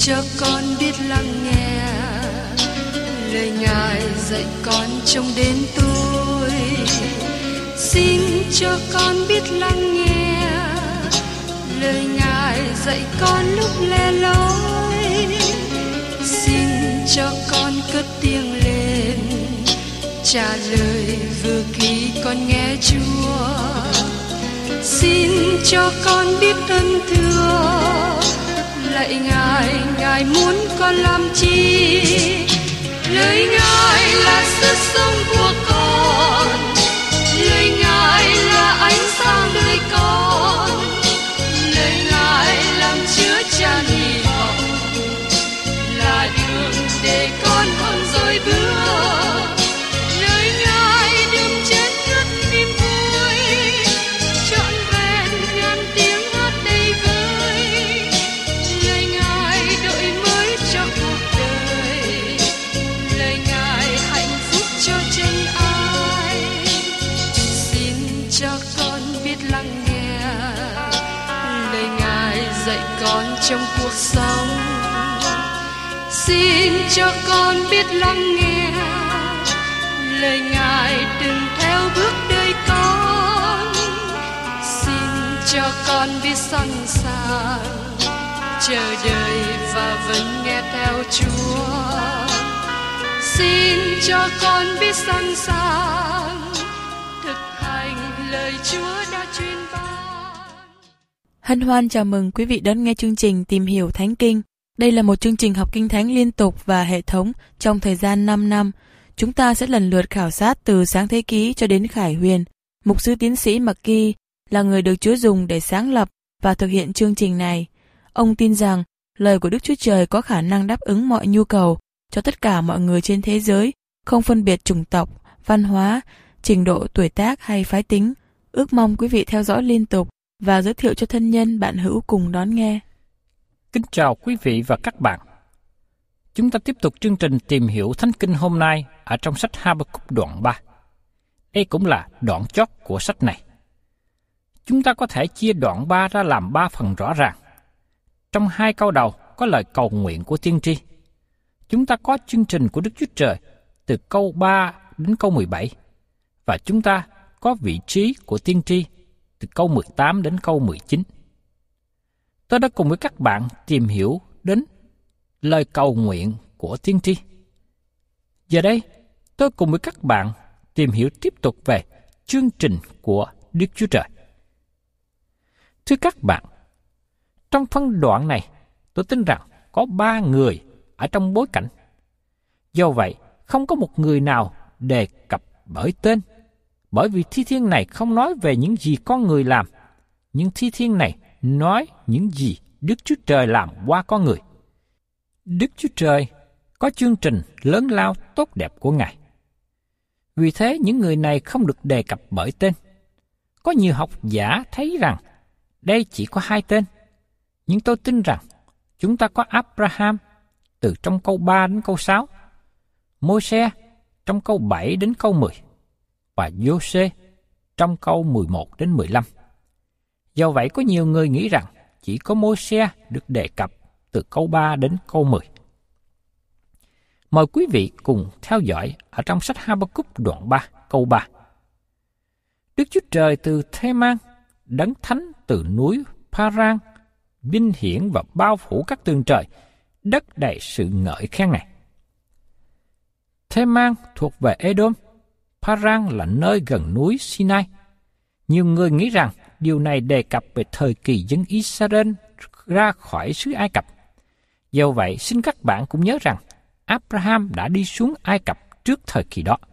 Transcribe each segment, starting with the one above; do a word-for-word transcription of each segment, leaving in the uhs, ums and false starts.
cho con biết lắng nghe lời Ngài dạy con trong đêm tối. Xin cho con biết lắng nghe lời Ngài dạy con lúc lẻ loi. Xin cho con cất tiếng lên trả lời vừa khi con nghe Chúa. Xin cho con biết ơn thưa lạy Ngài, Ngài muốn con làm chi? Lời Ngài là sức sống của con, lời Ngài là ánh sáng đời con, lời Ngài làm chứa chan hy vọng, là đường để con không rời bước. Lời Ngài đừng chết ngất niềm vui, trọn vẹn ngàn tiếng hát đầy vơi. Lời Ngài đổi mới cho cuộc đời, lời Ngài hạnh phúc cho chân ai. Xin cho con biết lắng nghe lời Ngài dạy con trong cuộc sống. Xin cho con biết lắng nghe lời Ngài đừng theo bước đời con. Xin cho con biết sẵn sàng chờ đợi và vẫn nghe theo Chúa. Xin cho con biết sẵn sàng thực hành lời Chúa đã truyền ban. Hân hoan chào mừng quý vị đón nghe chương trình Tìm hiểu Thánh Kinh. Đây là một chương trình học Kinh Thánh liên tục và hệ thống trong thời gian năm năm. Chúng ta sẽ lần lượt khảo sát từ Sáng Thế Ký cho đến Khải Huyền. Mục sư tiến sĩ McGee là người được Chúa dùng để sáng lập và thực hiện chương trình này. Ông tin rằng lời của Đức Chúa Trời có khả năng đáp ứng mọi nhu cầu cho tất cả mọi người trên thế giới, không phân biệt chủng tộc, văn hóa, trình độ tuổi tác hay phái tính. Ước mong quý vị theo dõi liên tục và giới thiệu cho thân nhân bạn hữu cùng đón nghe. Kính chào quý vị và các bạn. Chúng ta tiếp tục chương trình tìm hiểu Thánh Kinh hôm nay ở trong sách Ha-ba-cúc đoạn ba. Đây cũng là đoạn chót của sách này. Chúng ta có thể chia đoạn ba ra làm ba phần rõ ràng. Trong hai câu đầu có lời cầu nguyện của tiên tri. Chúng ta có chương trình của Đức Chúa Trời từ câu ba đến câu mười bảy. Và chúng ta có vị trí của tiên tri từ câu mười tám đến câu mười chín. Tôi đã cùng với các bạn tìm hiểu đến lời cầu nguyện của tiên tri. Giờ đây, tôi cùng với các bạn tìm hiểu tiếp tục về chương trình của Đức Chúa Trời. Thưa các bạn, trong phân đoạn này, tôi tin rằng có ba người ở trong bối cảnh. Do vậy, không có một người nào đề cập bởi tên, bởi vì thi thiên này không nói về những gì con người làm, nhưng thi thiên này nói những gì Đức Chúa Trời làm qua con người. Đức Chúa Trời có chương trình lớn lao tốt đẹp của Ngài. Vì thế, những người này không được đề cập bởi tên. Có nhiều học giả thấy rằng đây chỉ có hai tên, nhưng tôi tin rằng chúng ta có Abraham từ trong câu ba đến câu sáu, Môi-se trong câu bảy đến câu mười, và Giô-xê trong câu mười một đến mười lăm. Do vậy, có nhiều người nghĩ rằng chỉ có Môi-se được đề cập từ câu ba đến câu mười. Mời quý vị cùng theo dõi ở trong sách Ha-ba-cúc đoạn ba, câu ba. Đức Chúa Trời từ Thê-man, đấng thánh từ núi Pa-rang, vinh hiển và bao phủ các tường trời, đất đầy sự ngợi khen này. Thê-man thuộc về Edom, Pa-rang là nơi gần núi Sinai. Nhiều người nghĩ rằng điều này đề cập về thời kỳ dân Israel ra khỏi xứ Ai Cập. Do vậy, xin các bạn cũng nhớ rằng Abraham đã đi xuống Ai Cập trước thời kỳ đó.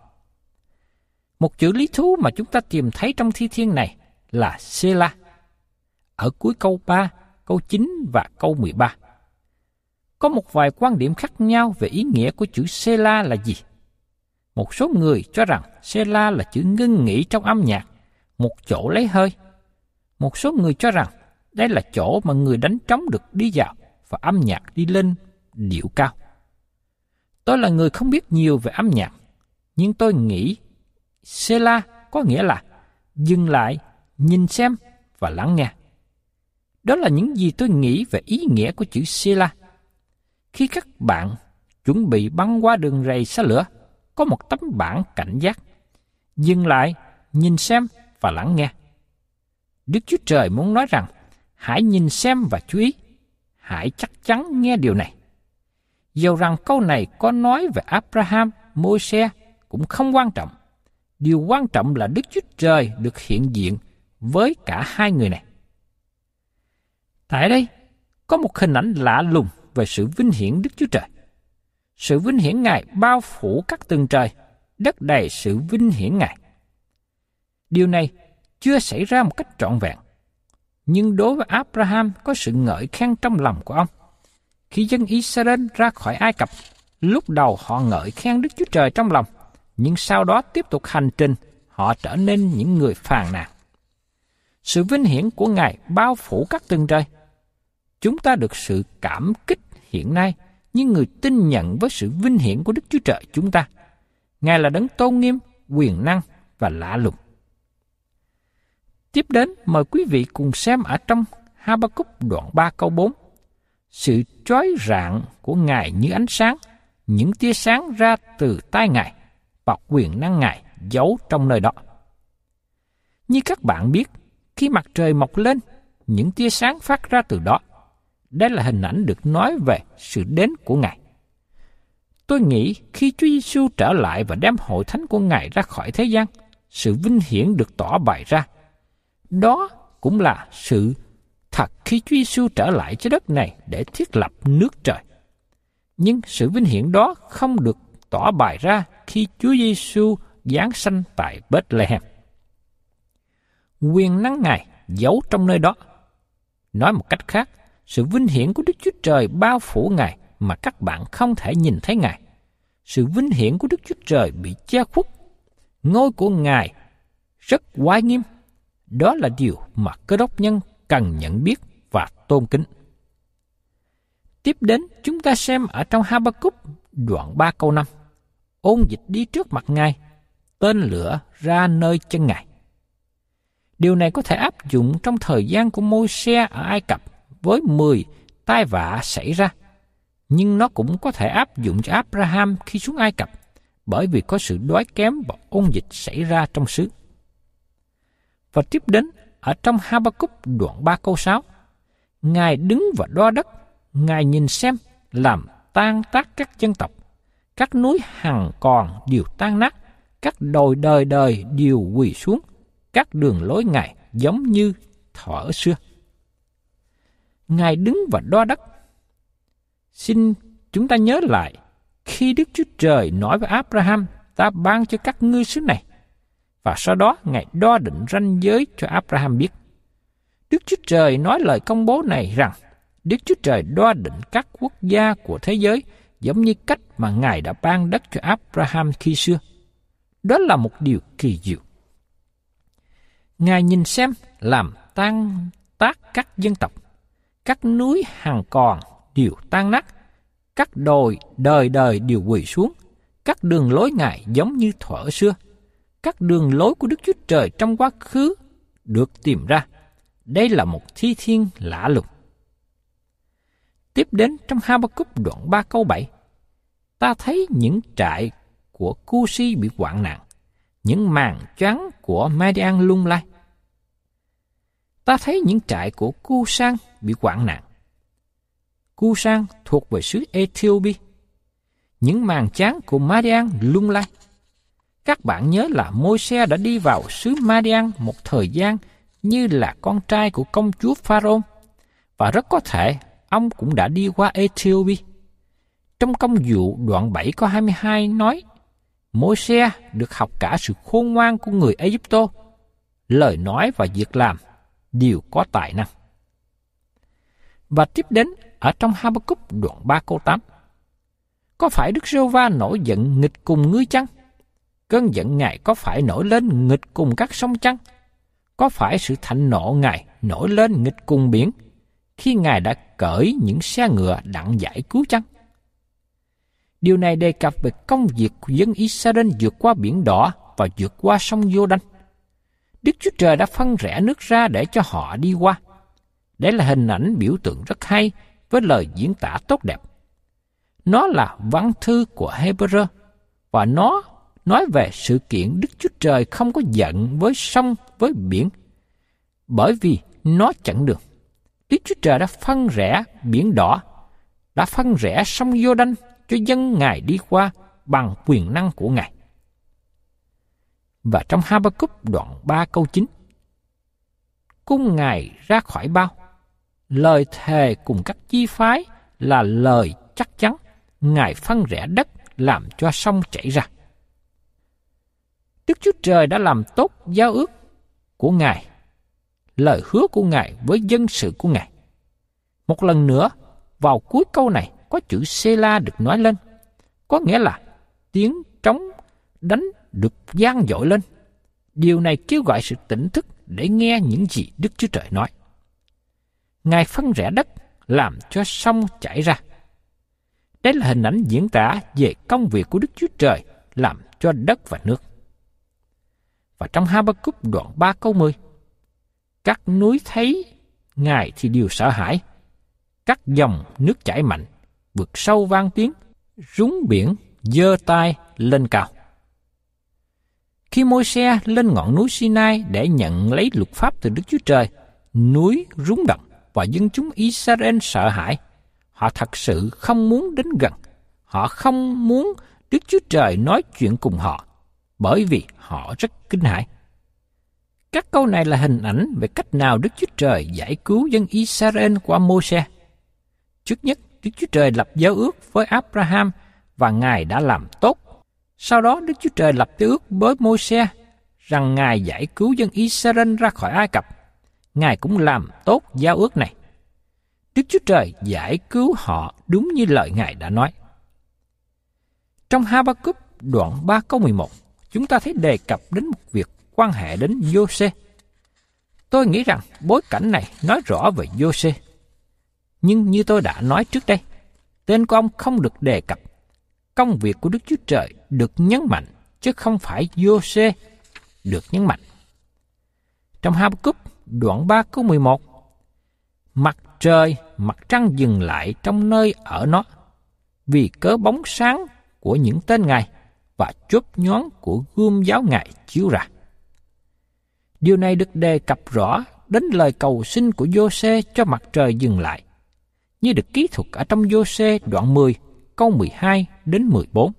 Một chữ lý thú mà chúng ta tìm thấy trong thi thiên này là Sê-la, ở cuối câu ba, câu chín và câu mười ba. Có một vài quan điểm khác nhau về ý nghĩa của chữ Sê-la là gì. Một số người cho rằng Sê-la là chữ ngưng nghỉ trong âm nhạc, một chỗ lấy hơi. Một số người cho rằng đây là chỗ mà người đánh trống được đi vào và âm nhạc đi lên điệu cao. Tôi là người không biết nhiều về âm nhạc, nhưng tôi nghĩ Sê-la có nghĩa là dừng lại, nhìn xem và lắng nghe. Đó là những gì tôi nghĩ về ý nghĩa của chữ Sê-la. khi các bạn chuẩn bị băng qua đường rầy xe lửa, có một tấm bảng cảnh giác. Dừng lại, nhìn xem và lắng nghe. Đức Chúa Trời muốn nói rằng, hãy nhìn xem và chú ý. Hãy chắc chắn nghe điều này. Dầu rằng câu này có nói về Abraham, Môi-se cũng không quan trọng. Điều quan trọng là Đức Chúa Trời được hiện diện với cả hai người này. Tại đây, có một hình ảnh lạ lùng về sự vinh hiển Đức Chúa Trời. Sự vinh hiển Ngài bao phủ các tầng trời, đất đầy sự vinh hiển Ngài. Điều này chưa xảy ra một cách trọn vẹn. Nhưng đối với Abraham có sự ngợi khen trong lòng của ông. Khi dân Israel ra khỏi Ai Cập, lúc đầu họ ngợi khen Đức Chúa Trời trong lòng, nhưng sau đó tiếp tục hành trình, họ trở nên những người phàn nàn. Sự vinh hiển của Ngài bao phủ các tầng trời. Chúng ta được sự cảm kích hiện nay, những người tin nhận với sự vinh hiển của Đức Chúa Trời chúng ta. Ngài là đấng tôn nghiêm, quyền năng và lạ lùng. Tiếp đến, mời quý vị cùng xem ở trong Ha-ba-cúc đoạn ba câu bốn. Sự chói rạng của Ngài như ánh sáng, những tia sáng ra từ tay Ngài, và quyền năng Ngài giấu trong nơi đó. Như các bạn biết, khi mặt trời mọc lên, những tia sáng phát ra từ đó. Đây là hình ảnh được nói về sự đến của Ngài. Tôi nghĩ khi Chúa Giêsu trở lại và đem hội thánh của Ngài ra khỏi thế gian, sự vinh hiển được tỏ bày ra. Đó cũng là sự thật khi Chúa Giêsu trở lại trái đất này để thiết lập nước trời. Nhưng sự vinh hiển đó không được tỏ bày ra khi Chúa Giêsu giáng sanh tại Bethlehem. Quyền năng Ngài giấu trong nơi đó. Nói một cách khác, sự vinh hiển của Đức Chúa Trời bao phủ Ngài mà các bạn không thể nhìn thấy Ngài. Sự vinh hiển của Đức Chúa Trời bị che khuất. Ngôi của Ngài rất oai nghiêm. Đó là điều mà Cơ Đốc nhân cần nhận biết và tôn kính. Tiếp đến, chúng ta xem ở trong Ha-ba-cúc đoạn ba câu năm. Ôn dịch đi trước mặt Ngài, tên lửa ra nơi chân Ngài. Điều này có thể áp dụng trong thời gian của Môi-se ở Ai Cập với mười tai vạ xảy ra, nhưng nó cũng có thể áp dụng cho Abraham khi xuống Ai Cập, bởi vì có sự đói kém và ôn dịch xảy ra trong xứ. Và tiếp đến, ở trong Ha-ba-cúc đoạn ba câu sáu, Ngài đứng và đo đất, Ngài nhìn xem, làm tan tác các dân tộc, các núi hằng còn đều tan nát, các đồi đời đời đều quỳ xuống, các đường lối Ngài giống như thuở xưa. Ngài đứng và đo đất. Xin chúng ta nhớ lại, khi Đức Chúa Trời nói với Abraham, ta ban cho các ngươi xứ này, và sau đó Ngài đo định ranh giới cho Abraham biết. Đức Chúa Trời nói lời công bố này rằng, Đức Chúa Trời đo định các quốc gia của thế giới giống như cách mà Ngài đã ban đất cho Abraham khi xưa. Đó là một điều kỳ diệu. Ngài nhìn xem, làm tan tác các dân tộc, các núi hằng còn đều tan nát, các đồi đời đời đều quỳ xuống, các đường lối Ngài giống như thuở xưa. Các đường lối của Đức Chúa Trời trong quá khứ được tìm ra. Đây là một thi thiên lạ lùng. Tiếp đến trong Ha-ba-cúc đoạn ba câu bảy, ta thấy những trại của Cu-si bị hoạn nạn, những màn choáng của Madian lung lay. Ta thấy những trại của Cu-sang bị hoạn nạn. Cu-sang thuộc về xứ Ethiopia. Những màn tráng của Madian lung lay. Các bạn nhớ là Môi-se đã đi vào xứ Madian một thời gian như là con trai của công chúa Pharaoh, và rất có thể ông cũng đã đi qua Ethiopia. Trong Công vụ đoạn bảy câu hai mươi hai nói, Môi-se được học cả sự khôn ngoan của người Ai-cập, lời nói và việc làm đều có tài năng. Và tiếp đến ở trong Ha-ba-cúc đoạn ba câu tám, có phải Đức Giê-hô-va nổi giận nghịch cùng ngươi chăng? Cơn giận Ngài có phải nổi lên nghịch cùng các sông chăng? Có phải sự thạnh nộ Ngài nổi lên nghịch cùng biển, khi Ngài đã cởi những xe ngựa đặng giải cứu chăng? Điều này đề cập về công việc của dân Israel vượt qua biển đỏ và vượt qua sông Giô-đanh. Đức Chúa Trời đã phân rẽ nước ra để cho họ đi qua. Đây là hình ảnh biểu tượng rất hay với lời diễn tả tốt đẹp. Nó là văn thư của Hebrew, và nó nói về sự kiện Đức Chúa Trời không có giận với sông, với biển, bởi vì nó chặn đường. Đức Chúa Trời đã phân rẽ biển đỏ, đã phân rẽ sông Giô-đanh cho dân Ngài đi qua bằng quyền năng của Ngài. Và trong Ha-ba-cúc đoạn ba câu chín, cung Ngài ra khỏi bao, lời thề cùng các chi phái là lời chắc chắn, Ngài phân rẽ đất làm cho sông chảy ra. Đức Chúa Trời đã làm tốt giao ước của Ngài, lời hứa của Ngài với dân sự của Ngài. Một lần nữa, vào cuối câu này có chữ Sê-la được nói lên, có nghĩa là tiếng trống đánh được vang dội lên. Điều này kêu gọi sự tỉnh thức để nghe những gì Đức Chúa Trời nói. Ngài phân rẽ đất làm cho sông chảy ra. Đây là hình ảnh diễn tả về công việc của Đức Chúa Trời làm cho đất và nước. Và trong Ha-ba-cúc đoạn ba câu mười, các núi thấy Ngài thì đều sợ hãi, các dòng nước chảy mạnh, vực sâu vang tiếng, rúng biển giơ tay lên cao. Khi Môi-se lên ngọn núi Si-nai để nhận lấy luật pháp từ Đức Chúa Trời, núi rúng động và dân chúng Israel sợ hãi. Họ thật sự không muốn đến gần. Họ không muốn Đức Chúa Trời nói chuyện cùng họ, bởi vì họ rất kinh hãi. Các câu này là hình ảnh về cách nào Đức Chúa Trời giải cứu dân Israel qua Môi-se. Trước nhất, Đức Chúa Trời lập giao ước với Abraham và Ngài đã làm tốt. Sau đó, Đức Chúa Trời lập giao ước với Môi-se rằng Ngài giải cứu dân Israel ra khỏi Ai Cập. Ngài cũng làm tốt giao ước này. Đức Chúa Trời giải cứu họ đúng như lời Ngài đã nói. Trong Ha-ba-cúc đoạn ba câu mười một, chúng ta thấy đề cập đến một việc quan hệ đến Giô-se. Tôi nghĩ rằng bối cảnh này nói rõ về Giô-se. Nhưng như tôi đã nói trước đây, tên của ông không được đề cập. Công việc của Đức Chúa Trời được nhấn mạnh, chứ không phải Giô-se được nhấn mạnh. Trong Ha-ba-cúc đoạn ba câu mười một, mặt trời, mặt trăng dừng lại trong nơi ở nó, vì cớ bóng sáng của những tên Ngài và chớp nhoáng của gươm giáo Ngài chiếu ra. Điều này được đề cập rõ đến lời cầu xin của Giô-se cho mặt trời dừng lại, như được ký thuật ở trong Giô-se đoạn mười, câu mười hai đến mười bốn.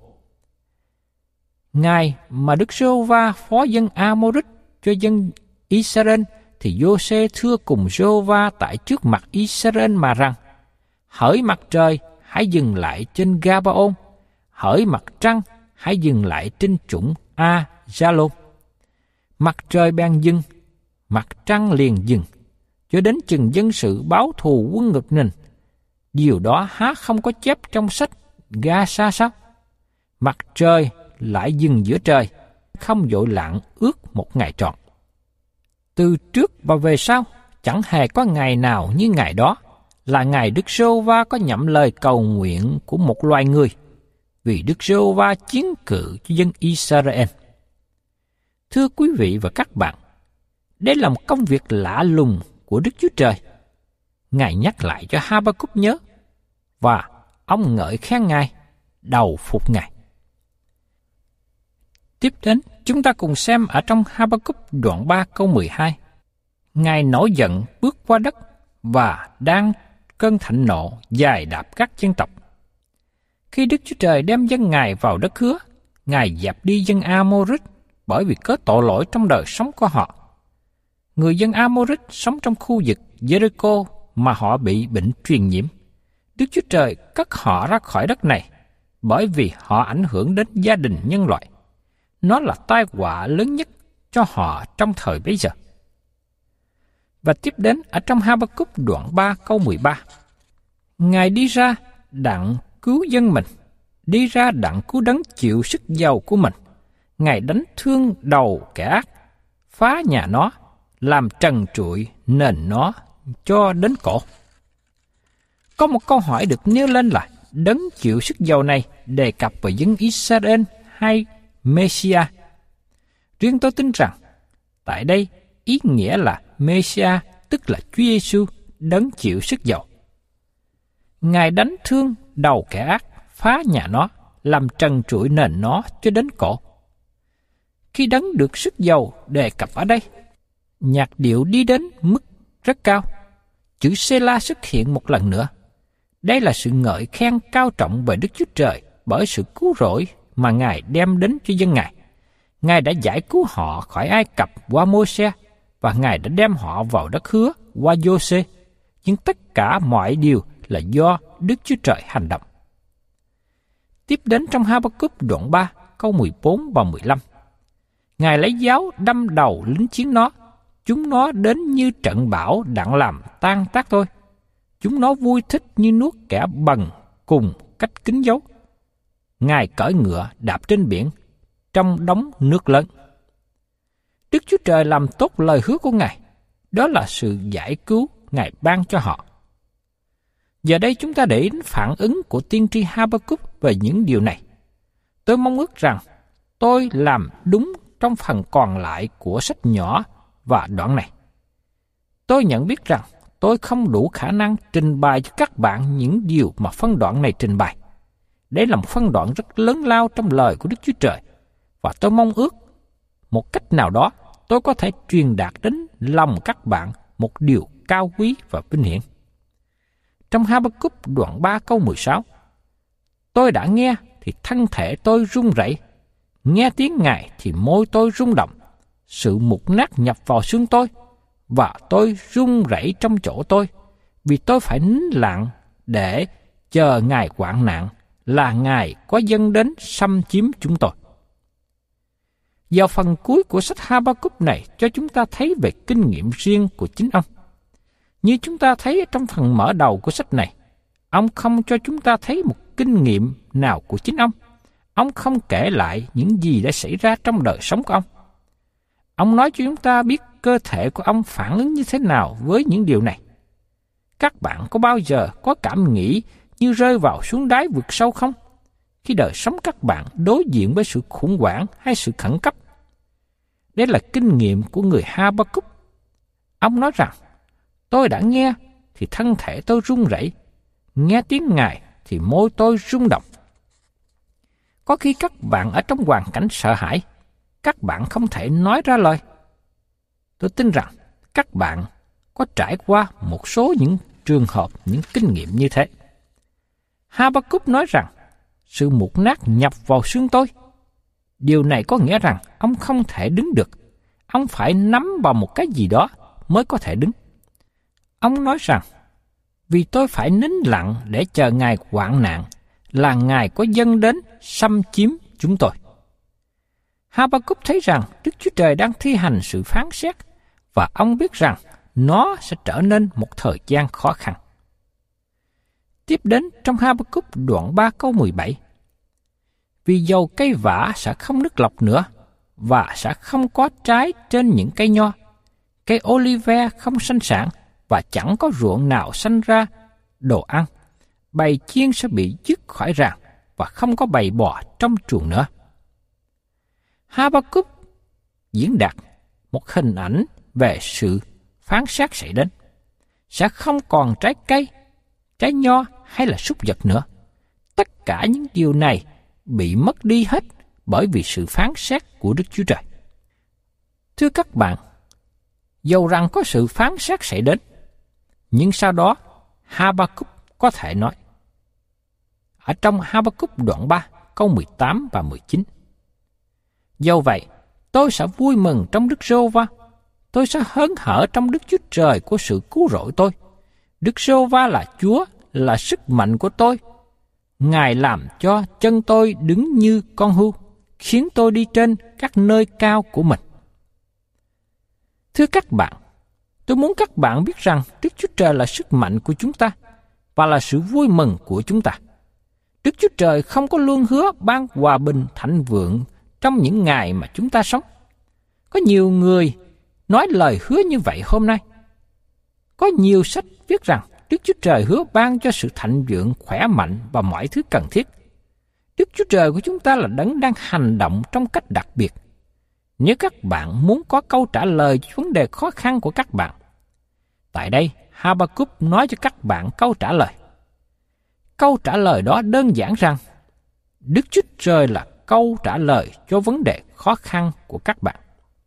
Ngày mà Đức Giê-hô-va phó dân A-mô-rít cho dân Israel, thì Giô-se thưa cùng Giê-hô-va tại trước mặt Israel mà rằng: hỡi mặt trời, hãy dừng lại trên Ga-ba-ôn, hỡi mặt trăng, hãy dừng lại trên trũng A-gia-lôn. Mặt trời bèn dừng, mặt trăng liền dừng, cho đến chừng dân sự báo thù quân ngực nình. Điều đó há không có chép trong sách Ga-sa sao? Mặt trời lại dừng giữa trời, không vội lặng ước một ngày trọn. Từ trước và về sau, chẳng hề có ngày nào như ngày đó, là ngày Đức Giê-hô-va có nhậm lời cầu nguyện của một loài người, vì Đức Giê-hô-va chiến cự cho dân Israel. Thưa quý vị và các bạn, đây là một công việc lạ lùng của Đức Chúa Trời. Ngài nhắc lại cho Ha-ba-cúc nhớ, và ông ngợi khen Ngài, đầu phục Ngài. Tiếp đến, chúng ta cùng xem ở trong Ha-ba-cúc đoạn ba câu mười hai. Ngài nổi giận bước qua đất và đang cơn thịnh nộ dài đạp các dân tộc. Khi Đức Chúa Trời đem dân Ngài vào đất hứa, Ngài dẹp đi dân A-mô-rít bởi vì có tội lỗi trong đời sống của họ. Người dân A-mô-rít sống trong khu vực Jericho mà họ bị bệnh truyền nhiễm. Đức Chúa Trời cất họ ra khỏi đất này bởi vì họ ảnh hưởng đến gia đình nhân loại. Nó là tai họa lớn nhất cho họ trong thời bấy giờ. Và tiếp đến ở trong Ha-ba-cúc đoạn ba câu mười ba. Ngài đi ra đặng cứu dân mình, đi ra đặng cứu đấng chịu sức giàu của mình. Ngài đánh thương đầu kẻ ác, phá nhà nó, làm trần trụi nền nó cho đến cổ. Có một câu hỏi được nêu lên là đấng chịu sức giàu này đề cập về dân Israel hay Messiah? Riêng tôi tin rằng tại đây ý nghĩa là Messiah, tức là Chúa Giêsu, đấng chịu sức giàu. Ngài đánh thương đầu kẻ ác, phá nhà nó, làm trần trụi nền nó cho đến cổ. Khi đấng được sức giàu đề cập ở đây, nhạc điệu đi đến mức rất cao. Chữ Sê-la xuất hiện một lần nữa. Đây là sự ngợi khen cao trọng về Đức Chúa Trời bởi sự cứu rỗi mà Ngài đem đến cho dân Ngài. Ngài đã giải cứu họ khỏi Ai Cập qua Mô-se, và Ngài đã đem họ vào đất hứa qua Giô-xê. Nhưng tất cả mọi điều là do Đức Chúa Trời hành động. Tiếp đến trong Ha-ba-cúc đoạn ba, câu mười bốn và mười lăm. Ngài lấy giáo đâm đầu lính chiến nó, chúng nó đến như trận bão đặng làm tan tác thôi. Chúng nó vui thích như nuốt kẻ bần cùng cách kín dấu. Ngài cởi ngựa đạp trên biển, trong đống nước lớn. Đức Chúa Trời làm tốt lời hứa của Ngài, đó là sự giải cứu Ngài ban cho họ. Giờ đây chúng ta để đến phản ứng của tiên tri Ha-ba-cúc về những điều này. Tôi mong ước rằng tôi làm đúng trong phần còn lại của sách nhỏ và đoạn này. Tôi nhận biết rằng tôi không đủ khả năng trình bày cho các bạn những điều mà phân đoạn này trình bày. Đây là một phân đoạn rất lớn lao trong lời của Đức Chúa Trời, và tôi mong ước một cách nào đó tôi có thể truyền đạt đến lòng các bạn một điều cao quý và vinh hiển. Trong Ha-ba-cúc đoạn ba câu mười sáu, tôi đã nghe thì thân thể tôi run rẩy, nghe tiếng Ngài thì môi tôi rung động, sự mục nát nhập vào xương tôi, và tôi run rẩy trong chỗ tôi, vì tôi phải nín lặng để chờ Ngài hoạn nạn, là Ngài có dâng đến xâm chiếm chúng tôi. Vào phần cuối của sách Ha-ba-cúc này cho chúng ta thấy về kinh nghiệm riêng của chính ông. Như chúng ta thấy trong phần mở đầu của sách này, ông không cho chúng ta thấy một kinh nghiệm nào của chính ông. Ông không kể lại những gì đã xảy ra trong đời sống của ông. Ông nói cho chúng ta biết cơ thể của ông phản ứng như thế nào với những điều này. Các bạn có bao giờ có cảm nghĩ như rơi vào xuống đáy vực sâu không? Khi đời sống các bạn đối diện với sự khủng hoảng hay sự khẩn cấp. Đây là kinh nghiệm của người Ha-ba-cúc. Ông nói rằng, tôi đã nghe thì thân thể tôi run rẩy, nghe tiếng Ngài thì môi tôi rung động. Có khi các bạn ở trong hoàn cảnh sợ hãi, các bạn không thể nói ra lời. Tôi tin rằng các bạn có trải qua một số những trường hợp, những kinh nghiệm như thế. Ha-ba-cúc nói rằng, sự mục nát nhập vào xương tôi. Điều này có nghĩa rằng ông không thể đứng được. Ông phải nắm vào một cái gì đó mới có thể đứng. Ông nói rằng, vì tôi phải nín lặng để chờ Ngài hoạn nạn, là Ngài có dâng đến xâm chiếm chúng tôi. Ha-ba-cúc thấy rằng Đức Chúa Trời đang thi hành sự phán xét, và ông biết rằng nó sẽ trở nên một thời gian khó khăn. Tiếp đến trong Ha-ba-cúc đoạn ba câu mười bảy. Vì dầu cây vả sẽ không nước lọc nữa, và sẽ không có trái trên những cây nho. Cây olive không sanh sản, và chẳng có ruộng nào sanh ra đồ ăn. Bầy chiên sẽ bị dứt khỏi ràng, và không có bầy bò trong chuồng nữa. Ha-ba-cúc diễn đạt một hình ảnh về sự phán xét xảy đến. Sẽ không còn trái cây, trái nho hay là súc vật nữa. Tất cả những điều này bị mất đi hết bởi vì sự phán xét của Đức Chúa Trời. Thưa các bạn, dầu rằng có sự phán xét xảy đến, nhưng sau đó Ha-ba-cúc có thể nói. Ở trong Ha-ba-cúc đoạn ba, câu mười tám và mười chín. Dẫu vậy, tôi sẽ vui mừng trong Đức Giê-hô-va, tôi sẽ hớn hở trong Đức Chúa Trời của sự cứu rỗi tôi. Đức Giê-hô-va là Chúa, là sức mạnh của tôi. Ngài làm cho chân tôi đứng như con hươu, khiến tôi đi trên các nơi cao của mình. Thưa các bạn, tôi muốn các bạn biết rằng Đức Chúa Trời là sức mạnh của chúng ta và là sự vui mừng của chúng ta. Đức Chúa Trời không có luôn hứa ban hòa bình thịnh vượng trong những ngày mà chúng ta sống. Có nhiều người nói lời hứa như vậy hôm nay. Có nhiều sách viết rằng Đức Chúa Trời hứa ban cho sự thịnh vượng, khỏe mạnh và mọi thứ cần thiết. Đức Chúa Trời của chúng ta là đấng đang hành động trong cách đặc biệt. Nếu các bạn muốn có câu trả lời cho vấn đề khó khăn của các bạn, tại đây Ha-ba-cúc nói cho các bạn câu trả lời. Câu trả lời đó đơn giản rằng Đức Chúa Trời là câu trả lời cho vấn đề khó khăn của các bạn.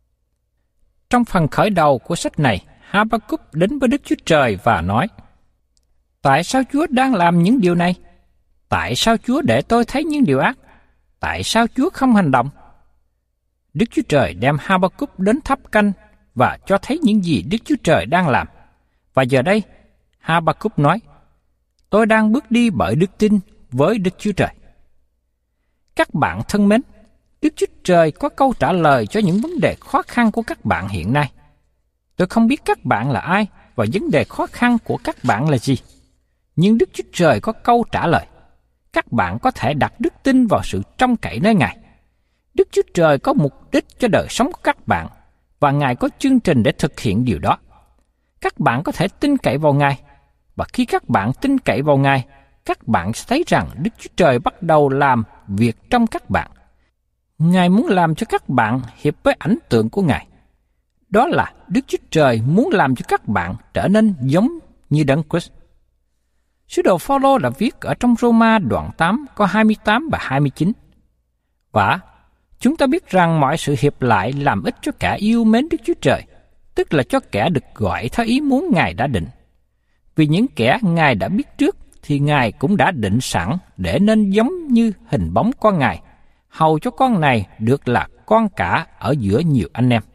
Trong phần khởi đầu của sách này, Ha-ba-cúc đến với Đức Chúa Trời và nói: Tại sao Chúa đang làm những điều này? Tại sao Chúa để tôi thấy những điều ác? Tại sao Chúa không hành động? Đức Chúa Trời đem Ha-ba-cúc đến tháp canh và cho thấy những gì Đức Chúa Trời đang làm. Và giờ đây, Ha-ba-cúc nói: Tôi đang bước đi bởi đức tin với Đức Chúa Trời. Các bạn thân mến, Đức Chúa Trời có câu trả lời cho những vấn đề khó khăn của các bạn hiện nay. Tôi không biết các bạn là ai và vấn đề khó khăn của các bạn là gì, nhưng Đức Chúa Trời có câu trả lời. Các bạn có thể đặt đức tin vào sự trông cậy nơi Ngài. Đức Chúa Trời có mục đích cho đời sống của các bạn, và Ngài có chương trình để thực hiện điều đó. Các bạn có thể tin cậy vào Ngài, và khi các bạn tin cậy vào Ngài, các bạn sẽ thấy rằng Đức Chúa Trời bắt đầu làm việc trong các bạn. Ngài muốn làm cho các bạn hiệp với ảnh tượng của Ngài. Đó là Đức Chúa Trời muốn làm cho các bạn trở nên giống như Đấng Christ. Sứ đồ Phao-lô đã viết ở trong Rô-ma đoạn tám câu hai mươi tám và hai mươi chín. Và chúng ta biết rằng mọi sự hiệp lại làm ích cho kẻ yêu mến Đức Chúa Trời, tức là cho kẻ được gọi theo ý muốn Ngài đã định. Vì những kẻ Ngài đã biết trước thì Ngài cũng đã định sẵn để nên giống như hình bóng con Ngài, hầu cho con này được là con cả ở giữa nhiều anh em.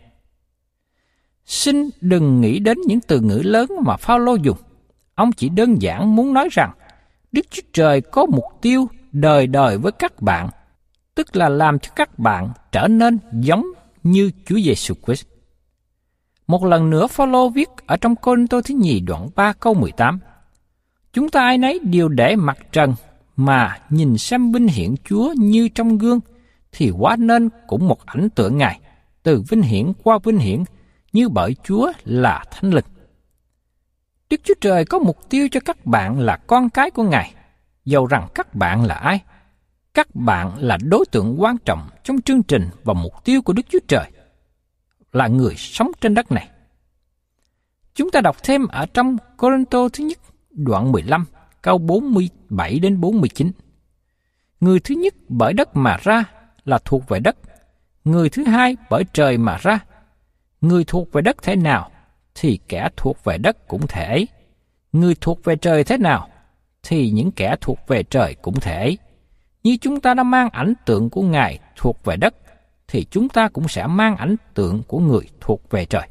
Xin đừng nghĩ đến những từ ngữ lớn mà Phao-lô dùng. Ông chỉ đơn giản muốn nói rằng Đức Chúa Trời có mục tiêu đời đời với các bạn, tức là làm cho các bạn trở nên giống như Chúa Giêsu Christ. Một lần nữa Phao-lô viết ở trong Cô-rinh-tô thứ nhì đoạn ba câu mười tám: Chúng ta ai nấy đều để mặt trần mà nhìn xem vinh hiển Chúa như trong gương, thì hóa nên cũng một ảnh tượng Ngài, từ vinh hiển qua vinh hiển, như bởi Chúa là Thánh Linh. Đức Chúa Trời có mục tiêu cho các bạn là con cái của Ngài, dầu rằng các bạn là ai. Các bạn là đối tượng quan trọng trong chương trình và mục tiêu của Đức Chúa Trời, là người sống trên đất này. Chúng ta đọc thêm ở trong Cô-rinh-tô thứ nhất đoạn mười lăm câu bốn mươi bảy đến bốn mươi chín. Người thứ nhất bởi đất mà ra là thuộc về đất, người thứ hai bởi trời mà ra. Người thuộc về đất thế nào thì kẻ thuộc về đất cũng thể ấy. Người thuộc về trời thế nào thì những kẻ thuộc về trời cũng thể ấy. Như chúng ta đã mang ảnh tượng của Ngài thuộc về đất, thì chúng ta cũng sẽ mang ảnh tượng của người thuộc về trời.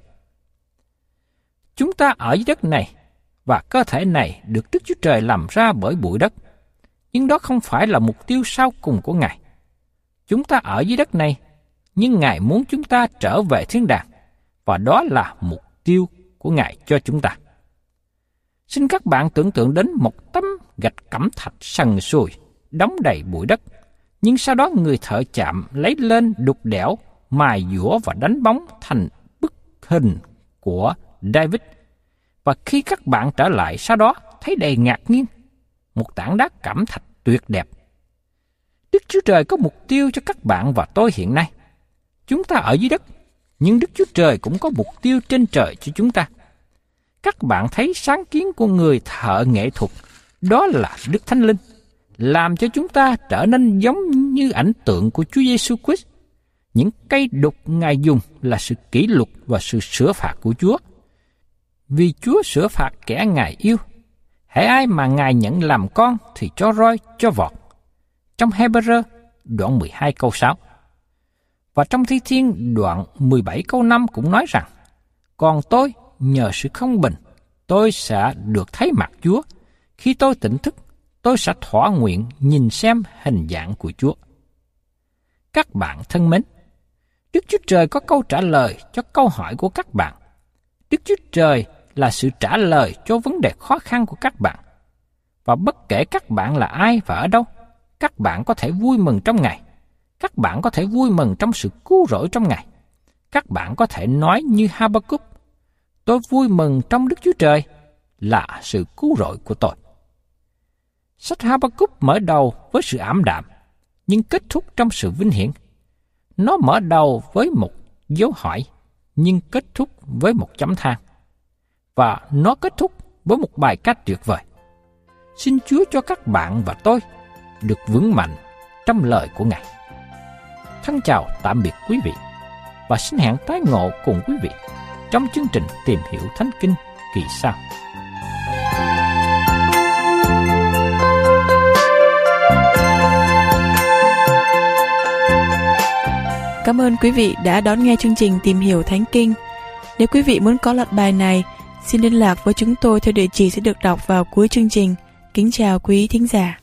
Chúng ta ở dưới đất này, và cơ thể này được Đức Chúa Trời làm ra bởi bụi đất, nhưng đó không phải là mục tiêu sau cùng của Ngài. Chúng ta ở dưới đất này, nhưng Ngài muốn chúng ta trở về thiên đàng, và đó là mục tiêu của Ngài cho chúng ta. Xin các bạn tưởng tượng đến một tấm gạch cẩm thạch sần sùi, đóng đầy bụi đất, nhưng sau đó người thợ chạm lấy lên đục đẽo, mài dũa và đánh bóng thành bức hình của David. Và khi các bạn trở lại sau đó thấy đầy ngạc nhiên, một tảng đá cẩm thạch tuyệt đẹp. Đức Chúa Trời có mục tiêu cho các bạn và tôi hiện nay. Chúng ta ở dưới đất, nhưng Đức Chúa Trời cũng có mục tiêu trên trời cho chúng ta. Các bạn thấy sáng kiến của người thợ nghệ thuật, đó là Đức Thánh Linh, làm cho chúng ta trở nên giống như ảnh tượng của Chúa Giêsu Christ. Những cây đục Ngài dùng là sự kỷ luật và sự sửa phạt của Chúa. Vì Chúa sửa phạt kẻ Ngài yêu. Hễ ai mà Ngài nhận làm con thì cho roi, cho vọt. Trong Hê-bơ-rơ đoạn mười hai câu sáu. Và trong Thi Thiên đoạn mười bảy câu năm cũng nói rằng: Còn tôi, nhờ sự không bình, tôi sẽ được thấy mặt Chúa. Khi tôi tỉnh thức, tôi sẽ thỏa nguyện nhìn xem hình dạng của Chúa. Các bạn thân mến, Đức Chúa Trời có câu trả lời cho câu hỏi của các bạn. Đức Chúa Trời là sự trả lời cho vấn đề khó khăn của các bạn. Và bất kể các bạn là ai và ở đâu, các bạn có thể vui mừng trong Ngài. Các bạn có thể vui mừng trong sự cứu rỗi trong Ngài. Các bạn có thể nói như Ha-ba-cúc: Tôi vui mừng trong Đức Chúa Trời là sự cứu rỗi của tôi. Sách Ha-ba-cúc mở đầu với sự ảm đạm, nhưng kết thúc trong sự vinh hiển. Nó mở đầu với một dấu hỏi, nhưng kết thúc với một chấm than. Và nó kết thúc với một bài ca tuyệt vời. Xin Chúa cho các bạn và tôi được vững mạnh trong lời của Ngài. Thân chào tạm biệt quý vị và xin hẹn tái ngộ cùng quý vị trong chương trình Tìm Hiểu Thánh Kinh kỳ sau. Cảm ơn quý vị đã đón nghe chương trình Tìm Hiểu Thánh Kinh. Nếu quý vị muốn có loạt bài này, xin liên lạc với chúng tôi theo địa chỉ sẽ được đọc vào cuối chương trình. Kính chào quý thính giả.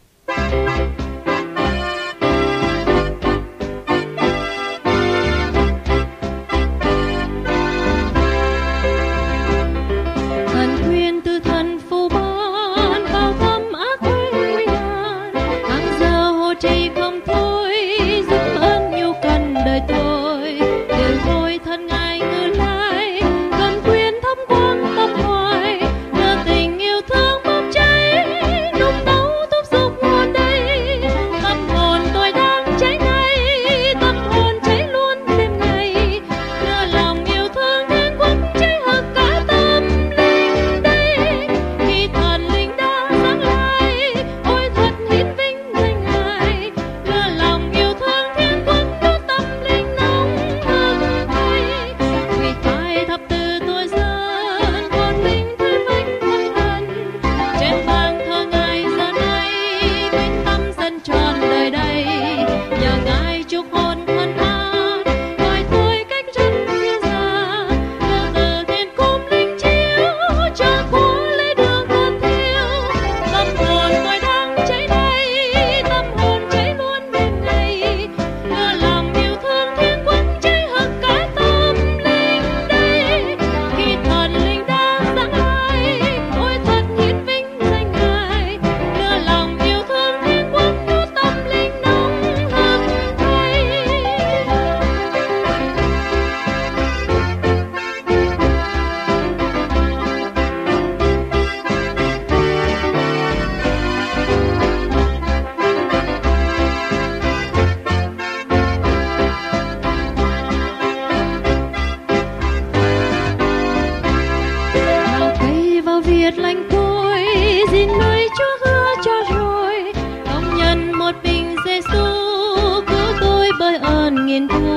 Giêsu cứu tôi bởi ơn nghìn thương.